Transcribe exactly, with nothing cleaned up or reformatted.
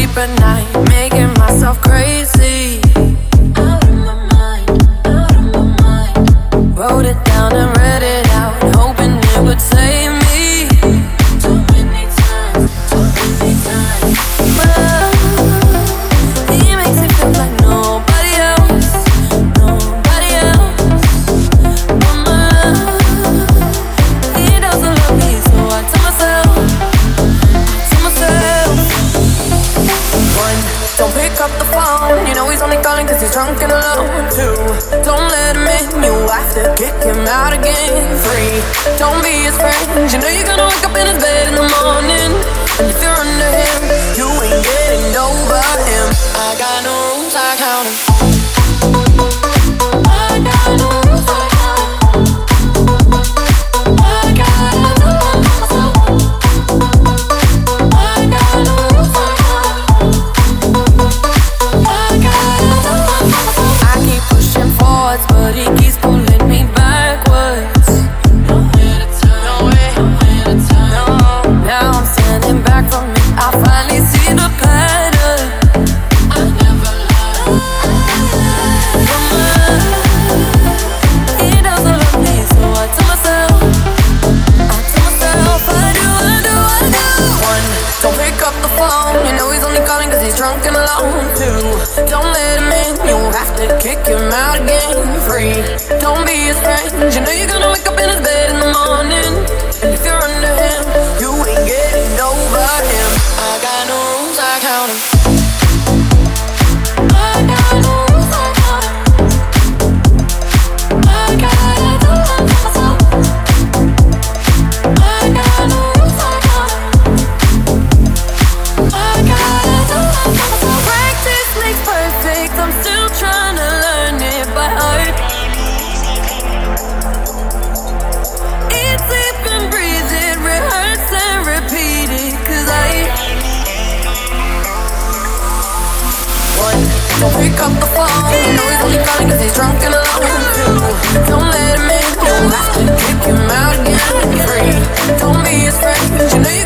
sleep at night, making myself crazy. Out of my mind, out of my mind. Wrote it down and read it out, hoping it would save me. Too many times, too many times. But he makes it feel like nobody else, nobody else. But my love, he doesn't love me, so I tell myself, I tell myself. One, don't pick up the phone, you know he's only calling cause he's drunk and alone. Two, don't let him in, you have to kick him out again. Three, don't be his friend, you know you're gonna wake up in his bed in the morning. And if you're under him, you ain't getting over him. I got no rules, I count him. I got no rules, I count him. I gotta do it myself. I got no rules, I count him. I gotta do it myself. I keep pushing forwards, but he keeps pulling me backwards. Nowhere to turn, nowhere, nowhere to turn. No, now I'm standing back from it. I finally see the pattern. I never lied. He doesn't love me, so I tell myself, I tell myself, I do, I do, I do. One, don't pick up the phone, you know he's only calling cause he's drunk and alone. Two, don't let him in, you have to kick him out again. Three, don't be his friend, you know you're gonna wake up in his bed in the morning. And if you're under him, you ain't getting over him. I got no rules, I count him. I got no rules, I count him. I gotta do it myself. I got no rules, I count him. I gotta do it myself. Practice makes perfect, I'm still trying to learn it by heart. Eat, sleep and breathe it, rehearse and repeat it, cause I One, don't pick up the phone, you know he's only calling cause he's drunk and alone. Two, don't let him in, you have to kick him out again. Three, don't be his friend, you know you